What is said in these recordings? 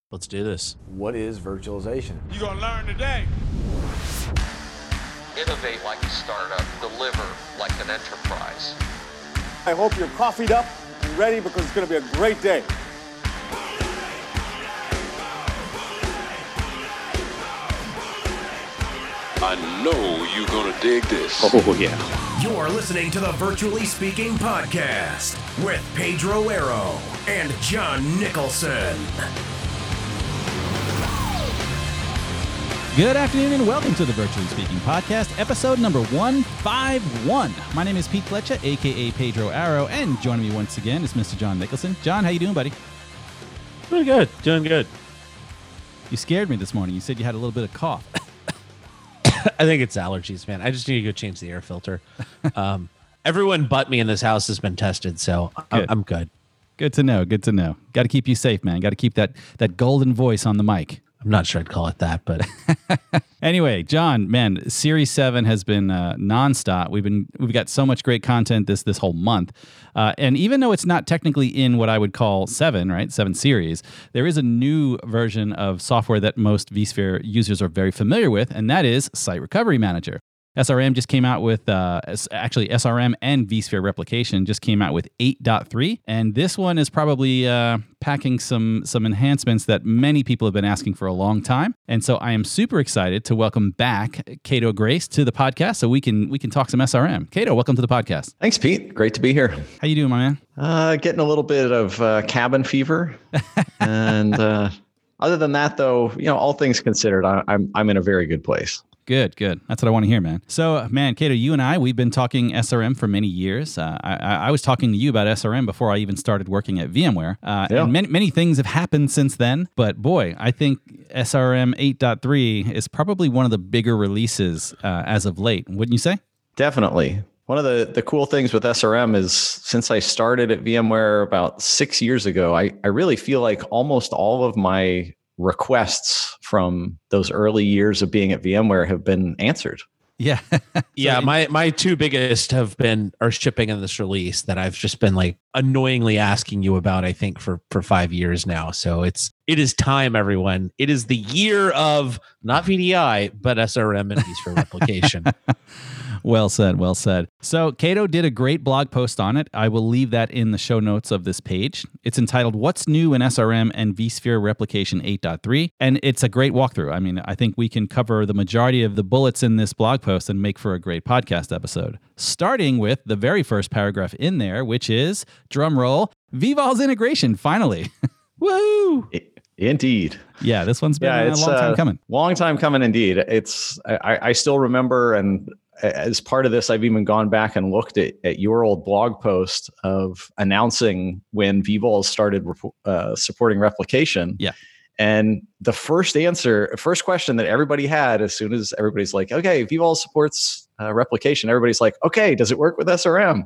Let's do this. What is virtualization? You're going to learn today. Innovate like a startup, deliver like an enterprise. I hope you're coffeeed up and ready because it's going to be a great day. I know you're going to dig this. Oh, yeah. You're listening to the Virtually Speaking Podcast with Pedro Arrow and John Nicholson. Good afternoon and welcome to the Virtually Speaking Podcast, episode number 151. My name is Pete Fletcher, a.k.a. Pedro Arrow, and joining me once again is Mr. John Nicholson. John, how you doing, buddy? Doing good. You scared me this morning. You said you had a little bit of cough. I think it's allergies, man. I just need to go change the air filter. Everyone but me in this house has been tested, so I'm good. Good to know. Got to keep you safe, man. Got to keep that golden voice on the mic. I'm not sure I'd call it that, but anyway, John, man, Series 7 has been nonstop. We've got so much great content this whole month, and even though it's not technically in what I would call 7, right, 7 series, there is a new version of software that most vSphere users are very familiar with, and that is Site Recovery Manager. SRM just came out with, actually SRM and vSphere Replication just came out with 8.3, and this one is probably packing some enhancements that many people have been asking for a long time. And so I am super excited to welcome back Cato Grace to the podcast so we can talk some SRM. Cato, welcome to the podcast. Thanks, Pete. Great to be here. How you doing, my man? Getting a little bit of cabin fever, and other than that, though, all things considered, I'm in a very good place. Good. That's what I want to hear, man. So, man, Cato, you and we've been talking SRM for many years. I was talking to you about SRM before I even started working at VMware. And many things have happened since then. But boy, I think SRM 8.3 is probably one of the bigger releases as of late. Wouldn't you say? Definitely. One of the cool things with SRM is since I started at VMware about 6 years ago, I really feel like almost all of my requests from those early years of being at VMware have been answered. Yeah. My two biggest are shipping in this release that I've just been like annoyingly asking you about, I think for 5 years now. So it is time, everyone. It is the year of not VDI, but SRM and vSphere Replication. Well said. So Cato did a great blog post on it. I will leave that in the show notes of this page. It's entitled What's New in SRM and vSphere Replication 8.3, and it's a great walkthrough. I mean, I think we can cover the majority of the bullets in this blog post and make for a great podcast episode. Starting with the very first paragraph in there, which is, drum roll, vVol's integration, finally. Woo! Indeed. Yeah, this one's been a long time coming. Long time coming indeed. I still remember, and as part of this, I've even gone back and looked at your old blog post of announcing when vVol started supporting replication. Yeah. And the first question that everybody had, as soon as everybody's like, okay, vVol supports replication, everybody's like, okay, does it work with SRM?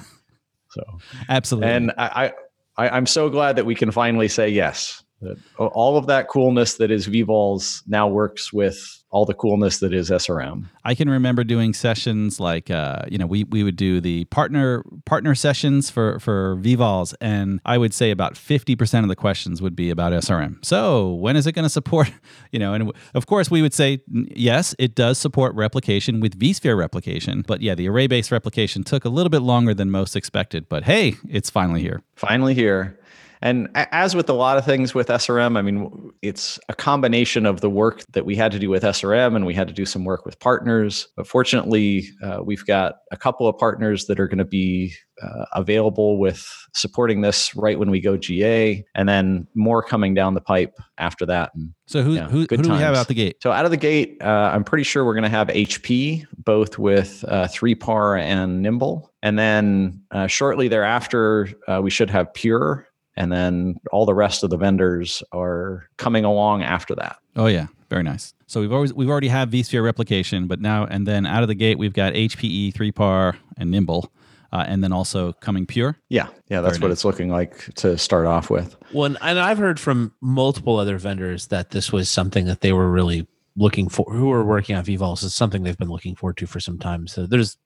So absolutely. And I'm so glad that we can finally say yes. That all of that coolness that is vVol's now works with all the coolness that is SRM. I can remember doing sessions like, we would do the partner sessions for vVols, and I would say about 50% of the questions would be about SRM. So when is it going to support, and of course we would say, yes, it does support replication with vSphere Replication. But yeah, the array-based replication took a little bit longer than most expected, but hey, it's finally here. Finally here. And as with a lot of things with SRM, I mean, it's a combination of the work that we had to do with SRM, and we had to do some work with partners. But fortunately, we've got a couple of partners that are going to be available with supporting this right when we go GA, and then more coming down the pipe after that. And, so who do we have out the gate? So out of the gate, I'm pretty sure we're going to have HP, both with 3PAR and Nimble. And then shortly thereafter, we should have Pure. And then all the rest of the vendors are coming along after that. Oh yeah, very nice. So we've already have vSphere Replication, but now and then out of the gate we've got HPE, 3PAR, and Nimble, and then also coming Pure. Yeah, that's what it's looking like to start off with. Well, and I've heard from multiple other vendors that this was something that they were really looking for, who are working on vVols. It's something they've been looking forward to for some time. So there's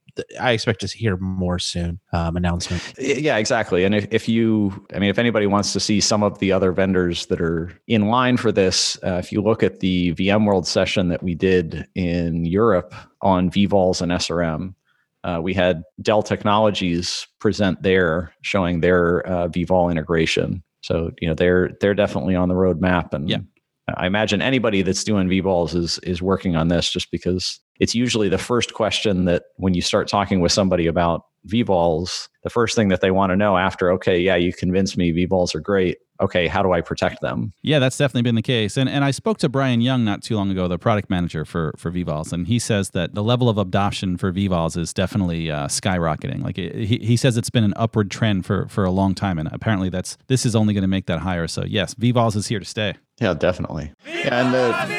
I expect to hear more soon announcement. Yeah, exactly. And if anybody wants to see some of the other vendors that are in line for this, if you look at the VMworld session that we did in Europe on vVols and SRM, we had Dell Technologies present there, showing their vVol integration. So they're definitely on the roadmap, and I imagine anybody that's doing vVols is working on this, just because it's usually the first question that when you start talking with somebody about vVols, the first thing that they want to know after, okay, yeah, you convinced me vVols are great. Okay, how do I protect them? Yeah, that's definitely been the case. And I spoke to Brian Young not too long ago, the product manager for vVols, and he says that the level of adoption for vVols is definitely skyrocketing. Like he says it's been an upward trend for a long time, and apparently this is only going to make that higher. So yes, vVols is here to stay. Yeah, definitely. And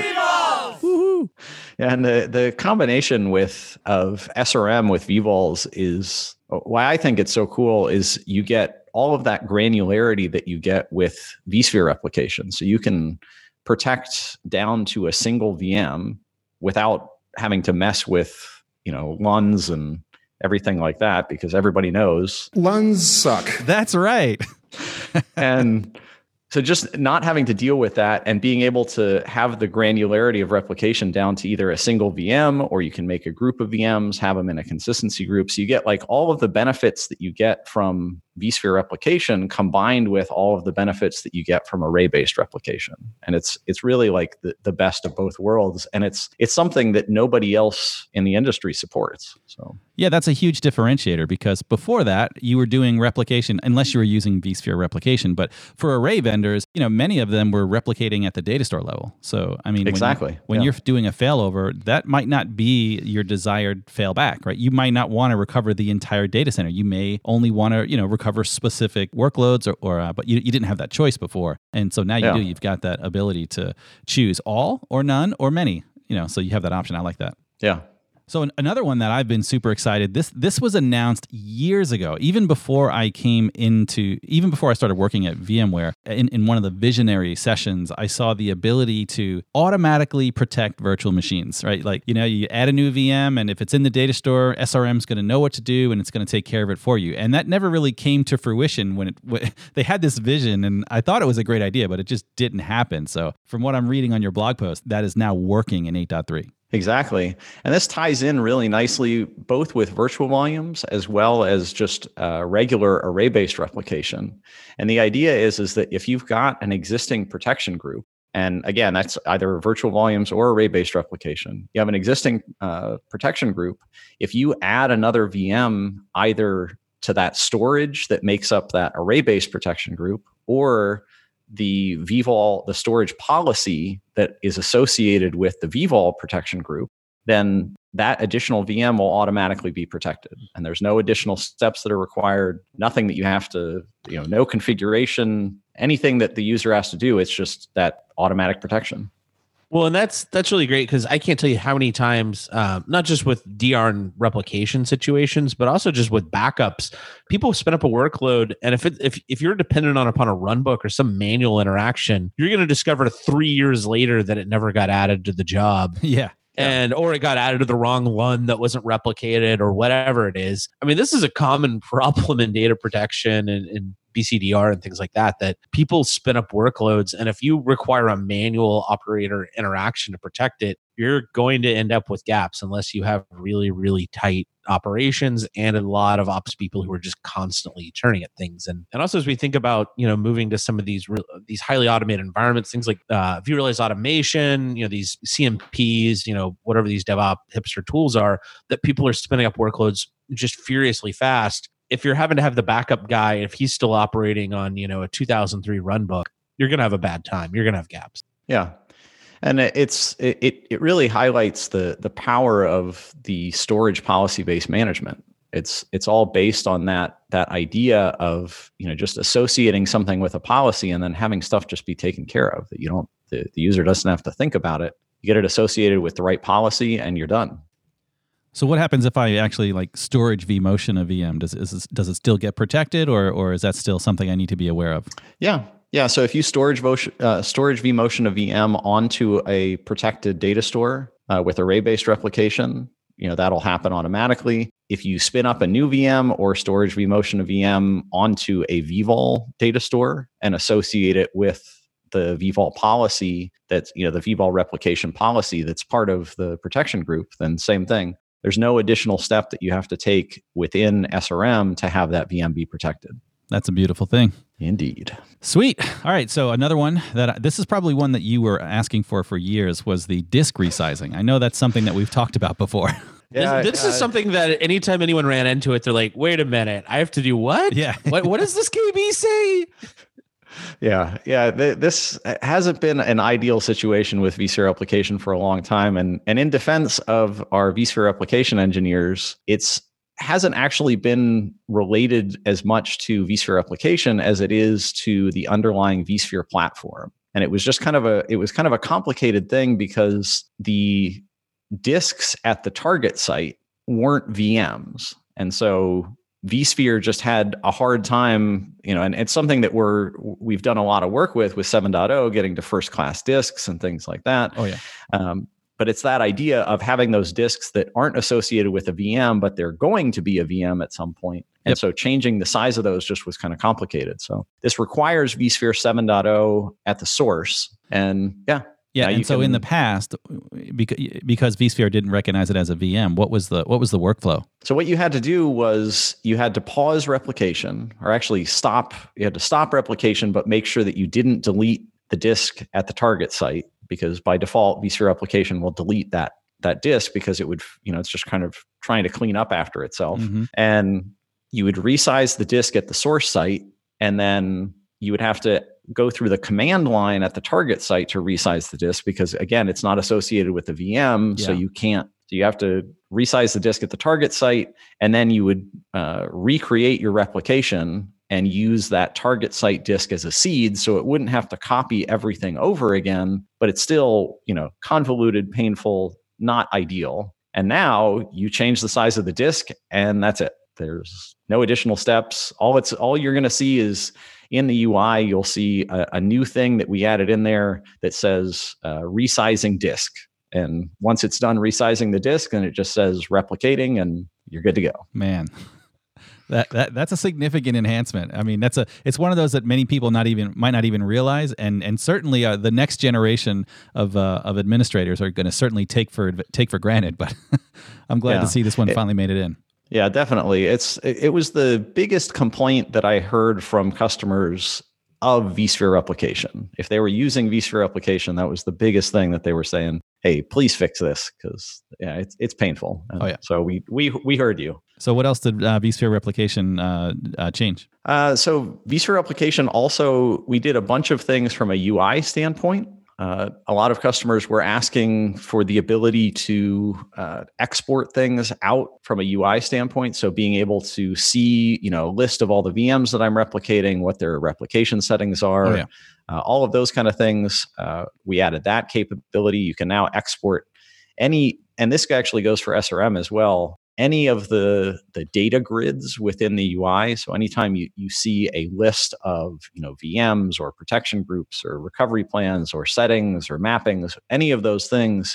the combination of SRM with vVols is why I think it's so cool. Is you get all of that granularity that you get with vSphere replication. So you can protect down to a single VM without having to mess with LUNs and everything like that, because everybody knows LUNs suck. That's right. And so just not having to deal with that and being able to have the granularity of replication down to either a single VM, or you can make a group of VMs, have them in a consistency group. So you get like all of the benefits that you get from vSphere replication combined with all of the benefits that you get from array-based replication. And it's really like the best of both worlds. And it's something that nobody else in the industry supports. So yeah, that's a huge differentiator, because before that you were doing replication, unless you were using vSphere replication. But for array vendors, many of them were replicating at the data store level. So I mean, exactly. When you're doing a failover, that might not be your desired failback, right? You might not want to recover the entire data center. You may only want to, recover specific workloads, but you didn't have that choice before, and so now you do. You've got that ability to choose all or none or many. So you have that option. I like that. Yeah. So another one that I've been super excited. This was announced years ago, even before I started working at VMware. In one of the visionary sessions, I saw the ability to automatically protect virtual machines, right? Like, you add a new VM, and if it's in the data store, SRM's going to know what to do, and it's going to take care of it for you. And that never really came to fruition when they had this vision, and I thought it was a great idea, but it just didn't happen. So from what I'm reading on your blog post, that is now working in 8.3. Exactly. And this ties in really nicely both with virtual volumes as well as just regular array-based replication. And the idea is that if you've got an existing protection group, and again, that's either virtual volumes or array-based replication, you have an existing protection group. If you add another VM either to that storage that makes up that array-based protection group, or the vVol, the storage policy that is associated with the vVol protection group, then that additional VM will automatically be protected. And there's no additional steps that are required, nothing that you have to, no configuration, anything that the user has to do. It's just that automatic protection. Well, and that's really great, because I can't tell you how many times, not just with DR and replication situations, but also just with backups, people spin up a workload, and if you're dependent upon a runbook or some manual interaction, you're going to discover 3 years later that it never got added to the job. Yeah. Or it got added to the wrong LUN that wasn't replicated, or whatever it is. I mean, this is a common problem in data protection and BCDR and things like that people spin up workloads. And if you require a manual operator interaction to protect it, you're going to end up with gaps unless you have really, really tight operations and a lot of ops people who are just constantly turning at things. And also, as we think about, moving to some of these highly automated environments, things like vRealize automation, these CMPs, whatever these DevOps hipster tools are, that people are spinning up workloads just furiously fast. If you're having to have the backup guy, if he's still operating on, a 2003 runbook, you're going to have a bad time. You're going to have gaps. Yeah. And it really highlights the power of the storage policy-based management. It's all based on that idea of, just associating something with a policy and then having stuff just be taken care of, that the user doesn't have to think about it. You get it associated with the right policy and you're done. So what happens if I actually storage vMotion a VM? Does it still get protected, or is that still something I need to be aware of? Yeah. So if you storage vMotion a VM onto a protected data store with array-based replication, that'll happen automatically. If you spin up a new VM or storage vMotion a VM onto a vVol data store and associate it with the vVol policy, that's, the vVol replication policy that's part of the protection group, then same thing. There's no additional step that you have to take within SRM to have that VM be protected. That's a beautiful thing. Indeed. Sweet. All right. So another one this is probably one that you were asking for years was the disk resizing. I know that's something that we've talked about before. Yeah, this is something that anytime anyone ran into it, they're like, wait a minute, I have to do what? Yeah. What does this KB say? Yeah. This hasn't been an ideal situation with vSphere replication for a long time. And in defense of our vSphere replication engineers, it's hasn't actually been related as much to vSphere replication as it is to the underlying vSphere platform. And it was just kind of a complicated thing because the disks at the target site weren't VMs. And so vSphere just had a hard time, and it's something that we've done a lot of work with 7.0, getting to first class disks and things like that. Oh, yeah. But it's that idea of having those disks that aren't associated with a VM, but they're going to be a VM at some point. And so changing the size of those just was kind of complicated. So this requires vSphere 7.0 at the source. And yeah. And so in the past, because vSphere didn't recognize it as a VM, what was the workflow? So what you had to do was you had to pause replication, or actually you had to stop replication, but make sure that you didn't delete the disk at the target site, because by default, vSphere replication will delete that disk because it would, it's just kind of trying to clean up after itself. Mm-hmm. And you would resize the disk at the source site, and then you would have to go through the command line at the target site to resize the disk, because again, it's not associated with the VM. Yeah. So you have to resize the disk at the target site, and then you would recreate your replication and use that target site disk as a seed. So it wouldn't have to copy everything over again, but it's still, convoluted, painful, not ideal. And now you change the size of the disk and that's it. There's no additional steps. All you're going to see is in the UI, you'll see a new thing that we added in there that says resizing disk. And once it's done resizing the disk, then it just says replicating and you're good to go. Man, that's a significant enhancement. I mean, it's one of those that many people might not even realize, and certainly the next generation of administrators are going to certainly take for granted. But I'm glad to see this one finally made it in. Yeah, definitely. It was the biggest complaint that I heard from customers of vSphere replication. If they were using vSphere replication, that was the biggest thing that they were saying, hey, please fix this, because it's painful. So we heard you. So what else did vSphere replication change? So vSphere replication also, we did a bunch of things from a UI standpoint. A lot of customers were asking for the ability to export things out from a UI standpoint. So being able to see, a list of all the VMs that I'm replicating, what their replication settings are, all of those kind of things. We added that capability. You can now export and this actually goes for SRM as well, any of the data grids within the UI. So anytime you see a list of VMs or protection groups or recovery plans or settings or mappings, any of those things,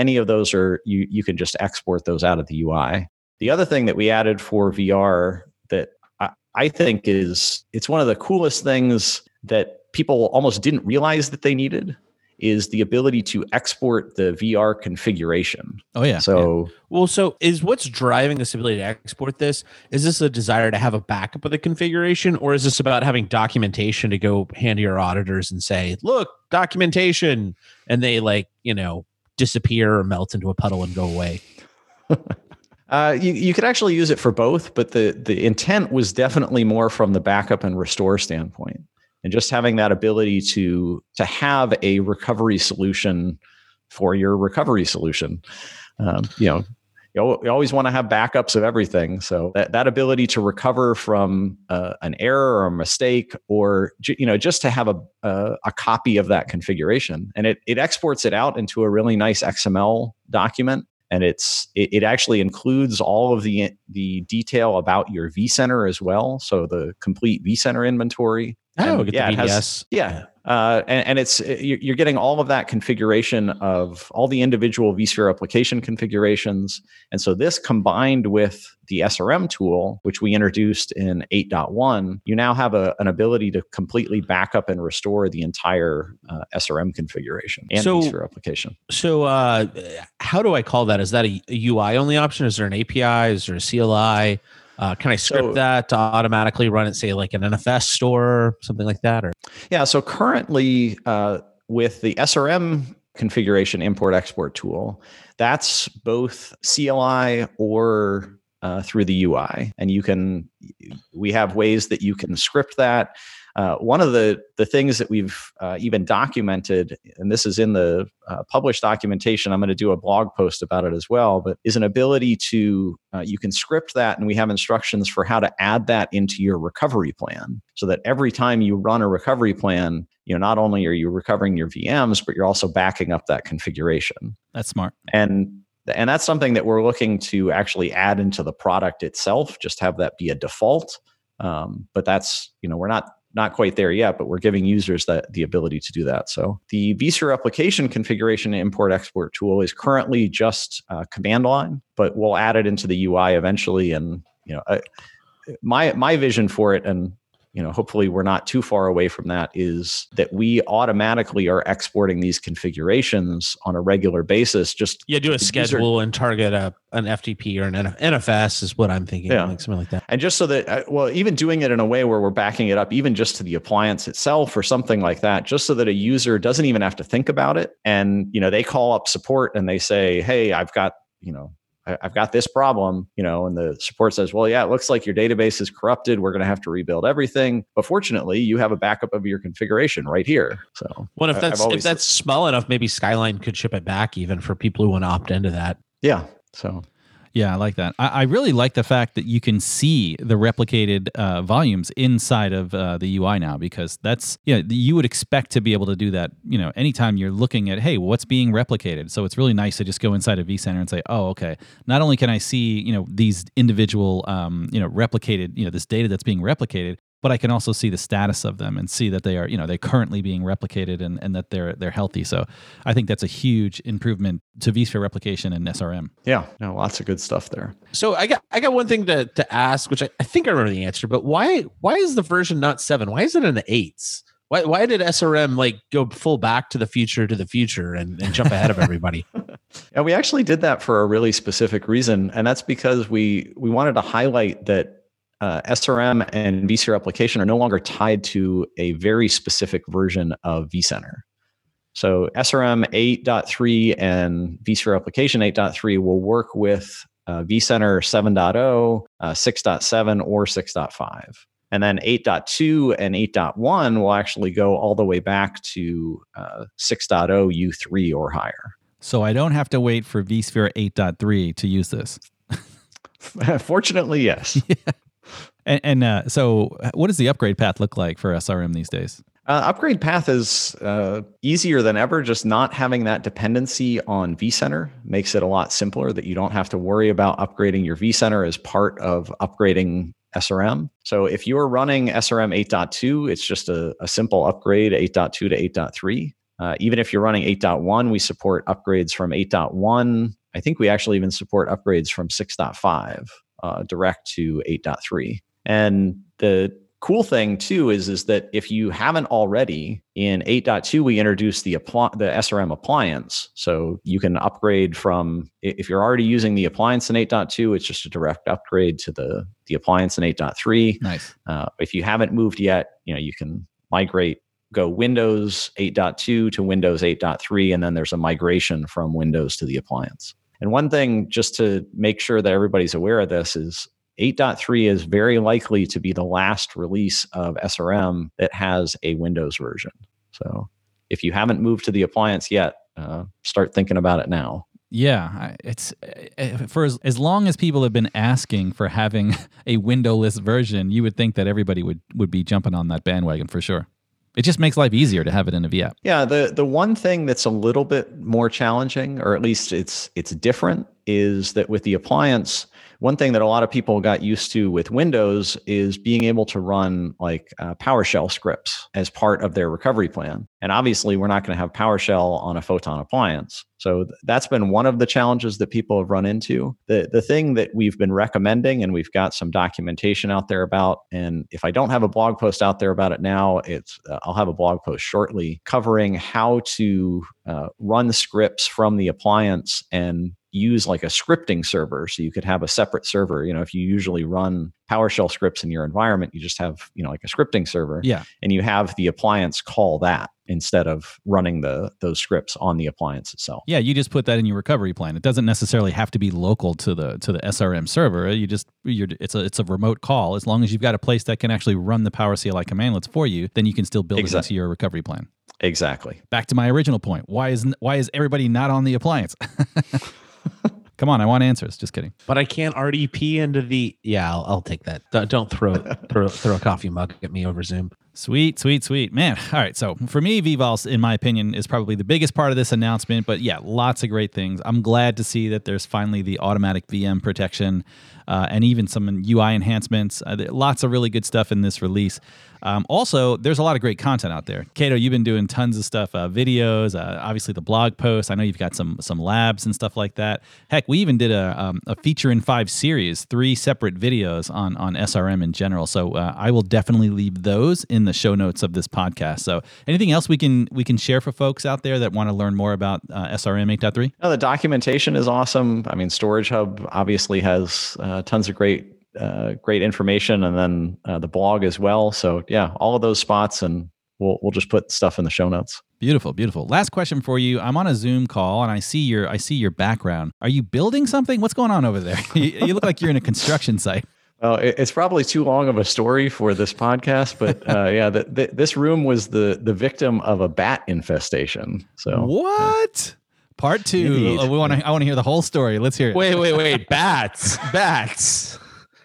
are you can just export those out of the UI. The other thing that we added for VR that I think it's one of the coolest things that people almost didn't realize that they needed is the ability to export the VR configuration. Oh, yeah. So, so is what's driving this ability to export this? Is this a desire to have a backup of the configuration, or is this about having documentation to go hand to your auditors and say, look, documentation, and they disappear or melt into a puddle and go away? You could actually use it for both, but the intent was definitely more from the backup and restore standpoint. And just having that ability to have a recovery solution for your recovery solution. You always want to have backups of everything. So that ability to recover from an error or a mistake, or just to have a copy of that configuration, and it exports it out into a really nice XML document. And it actually includes all of the detail about your vCenter as well. So the complete vCenter inventory. Oh, get the VDS. And it's you're getting all of that configuration of all the individual vSphere application configurations. And so this combined with the SRM tool, which we introduced in 8.1, you now have an ability to completely back up and restore the entire SRM configuration and vSphere application. So how do I call that? Is that a UI only option? Is there an API? Is there a CLI? Can I script that to automatically run it, say like an NFS store, something like that? Or yeah, so currently with the SRM configuration import export tool, that's both CLI or through the UI, and we have ways that you can script that. One of the things that we've even documented, and this is in the published documentation, I'm going to do a blog post about it as well, but is an ability to, you can script that, and we have instructions for how to add that into your recovery plan, so that every time you run a recovery plan, not only are you recovering your VMs, but you're also backing up that configuration. That's smart. And that's something that we're looking to actually add into the product itself, just have that be a default. But that's, we're not quite there yet, but we're giving users the ability to do that. So the vSphere application configuration import export tool is currently just command line, but we'll add it into the UI eventually. And my vision for it, and hopefully we're not too far away from that, is that we automatically are exporting these configurations on a regular basis. Just do a schedule and target an FTP or an NFS is what I'm thinking, like something like that. And just so that, even doing it in a way where we're backing it up, even just to the appliance itself or something like that, just so that a user doesn't even have to think about it. And, they call up support and they say, hey, I've got this problem, and the support says, well, yeah, it looks like your database is corrupted. We're going to have to rebuild everything. But fortunately, you have a backup of your configuration right here. So, well, if that's small enough, maybe Skyline could ship it back even for people who want to opt into that. Yeah. So. Yeah, I like that. I really like the fact that you can see the replicated volumes inside of the UI now, because that's, you would expect to be able to do that, anytime you're looking at, hey, what's being replicated. So it's really nice to just go inside of vCenter and say, oh, okay, not only can I see, these individual, replicated, this data that's being replicated, but I can also see the status of them and see that they are, they're currently being replicated and that they're healthy. So I think that's a huge improvement to vSphere replication and SRM. Yeah, no, lots of good stuff there. So I got one thing to ask, which I think I remember the answer, but why is the version not 7? Why is it in the 8s? Why did SRM go full back to the future and jump ahead of everybody? Yeah, we actually did that for a really specific reason, and that's because we wanted to highlight that SRM and vSphere application are no longer tied to a very specific version of vCenter. So SRM 8.3 and vSphere application 8.3 will work with vCenter 7.0, 6.7, or 6.5. And then 8.2 and 8.1 will actually go all the way back to 6.0 U3 or higher. So I don't have to wait for vSphere 8.3 to use this. Fortunately, yes. Yeah. And so what does the upgrade path look like for SRM these days? Upgrade path is easier than ever. Just not having that dependency on vCenter makes it a lot simpler, that you don't have to worry about upgrading your vCenter as part of upgrading SRM. So if you're running SRM 8.2, it's just a simple upgrade 8.2 to 8.3. Even if you're running 8.1, we support upgrades from 8.1. I think we actually even support upgrades from 6.5 direct to 8.3. And the cool thing too is that if you haven't already, in 8.2 we introduced the SRM appliance, so you can upgrade from, if you're already using the appliance in 8.2, it's just a direct upgrade to the appliance in 8.3. Nice. If you haven't moved yet, you can go Windows 8.2 to Windows 8.3, and then there's a migration from Windows to the appliance. And one thing, just to make sure that everybody's aware of this, is 8.3 is very likely to be the last release of SRM that has a Windows version. So if you haven't moved to the appliance yet, start thinking about it now. Yeah, it's for as long as people have been asking for having a windowless version, you would think that everybody would be jumping on that bandwagon for sure. It just makes life easier to have it in a vApp. Yeah, the one thing that's a little bit more challenging, or at least it's different, is that with the appliance, one thing that a lot of people got used to with Windows is being able to run like PowerShell scripts as part of their recovery plan. And obviously, we're not going to have PowerShell on a Photon appliance. So that's been one of the challenges that people have run into. The thing that we've been recommending, and we've got some documentation out there about, and if I don't have a blog post out there about it now, I'll have a blog post shortly covering how to run scripts from the appliance and use like a scripting server. So you could have a separate server. If you usually run PowerShell scripts in your environment, you just have, like a scripting server. Yeah. And you have the appliance call that instead of running those scripts on the appliance itself. Yeah, you just put that in your recovery plan. It doesn't necessarily have to be local to the SRM server. It's a remote call. As long as you've got a place that can actually run the PowerCLI commandlets for you, then you can still build it into your recovery plan. Exactly. Back to my original point. Why is everybody not on the appliance? Come on, I want answers. Just kidding. But I can't RDP into the. Yeah, I'll take that. Don't throw a coffee mug at me over Zoom. Sweet, man. All right, so for me, vVols, in my opinion, is probably the biggest part of this announcement. But yeah, lots of great things. I'm glad to see that there's finally the automatic VM protection and even some UI enhancements. Lots of really good stuff in this release. Also, there's a lot of great content out there. Cato, you've been doing tons of stuff, videos, obviously the blog posts. I know you've got some labs and stuff like that. Heck, we even did a feature in 5 series, 3 separate videos on SRM in general. So I will definitely leave those in the show notes of this podcast. So anything else we can share for folks out there that want to learn more about SRM 8.3? No, the documentation is awesome. I mean, Storage Hub obviously has tons of great information, and then the blog as well. So yeah, all of those spots, and we'll just put stuff in the show notes. Beautiful. Last question for you. I'm on a Zoom call and I see your background. Are you building something? What's going on over there? You look like you're in a construction site. Well, it's probably too long of a story for this podcast, but yeah, this room was the victim of a bat infestation. So what? Part 2. I want to hear the whole story. Let's hear it. Wait. Bats.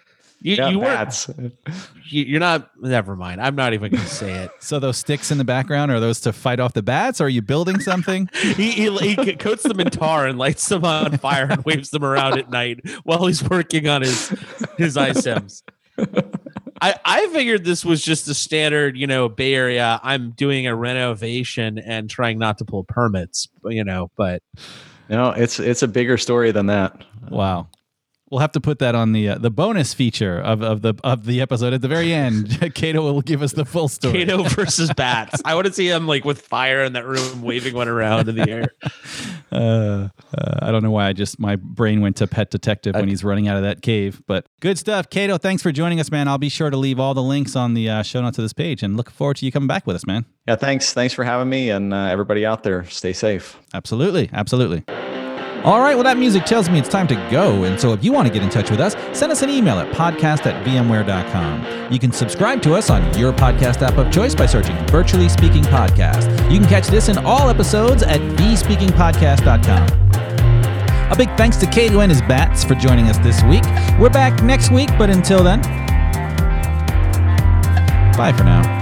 You're not. Never mind. I'm not even going to say it. So those sticks in the background, are those to fight off the bats? Or are you building something? he coats them in tar and lights them on fire and waves them around at night while he's working on his iSIMs. I figured this was just a standard, Bay Area. I'm doing a renovation and trying not to pull permits, but no, it's a bigger story than that. Wow. We'll have to put that on the bonus feature of the episode at the very end. Cato will give us the full story. Cato versus bats. I want to see him like with fire in that room, waving one around in the air. I don't know why my brain went to Pet Detective when he's running out of that cave. But good stuff, Cato. Thanks for joining us, man. I'll be sure to leave all the links on the show notes of this page, and look forward to you coming back with us, man. Yeah, thanks for having me, and everybody out there, stay safe. Absolutely. All right, well, that music tells me it's time to go. And so if you want to get in touch with us, send us an email at podcast@vmware.com. You can subscribe to us on your podcast app of choice by searching Virtually Speaking Podcast. You can catch this and all episodes at vspeakingpodcast.com. A big thanks to Cato and his bats for joining us this week. We're back next week, but until then, bye for now.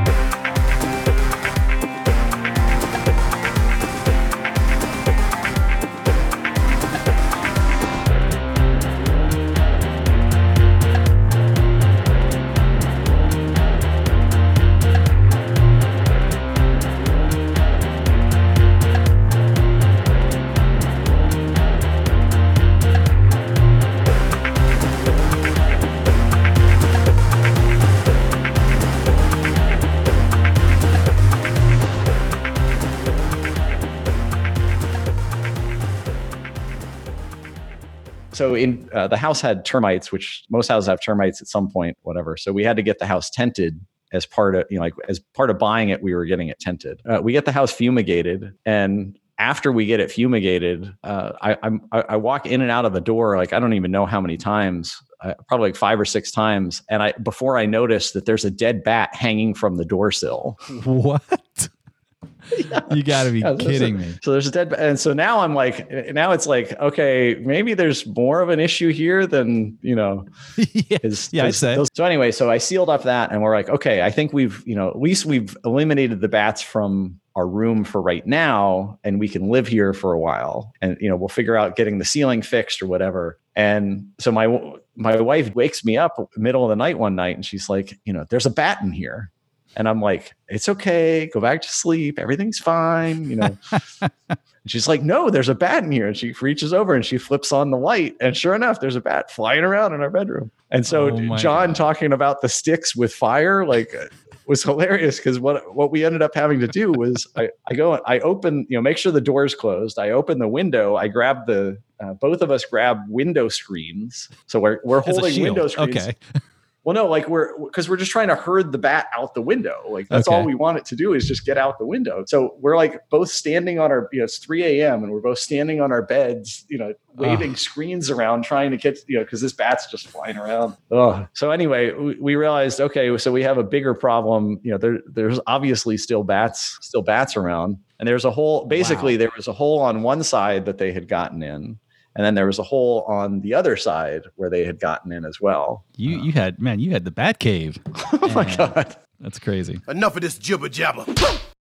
So in the house had termites, which most houses have termites at some point, whatever. So we had to get the house tented as part of, as part of buying it, we were getting it tented. We get the house fumigated, and after we get it fumigated, I walk in and out of the door, I don't even know how many times, probably like 5 or 6 times. And before I notice that there's a dead bat hanging from the door sill. What? Yeah. You got to be kidding me. So there's a dead, and so now it's like, okay, maybe there's more of an issue here than, I'd say. So anyway, so I sealed up that, and we're like, okay, I think we've, at least we've eliminated the bats from our room for right now, and we can live here for a while, and we'll figure out getting the ceiling fixed or whatever. And so my wife wakes me up middle of the night one night, and she's like, there's a bat in here. And I'm like, it's okay, go back to sleep, everything's fine. And she's like, no, there's a bat in here. And she reaches over and she flips on the light, and sure enough, there's a bat flying around in our bedroom. And so John talking about the sticks with fire, was hilarious, because what we ended up having to do was I open, make sure the door's closed. I open the window. I grab both of us grab window screens. So we're holding window screens. Okay. Well, no, because we're just trying to herd the bat out the window. That's all we want it to do is just get out the window. So we're both standing on our, it's 3 a.m. and we're both standing on our beds, waving screens around, trying to get, because this bat's just flying around. So anyway, we realized, okay, so we have a bigger problem. There's obviously still bats around, and there's a hole. Basically, there was a hole on one side that they had gotten in. And then there was a hole on the other side where they had gotten in as well. You had the bat cave. Oh my God. That's crazy. Enough of this jibber jabber.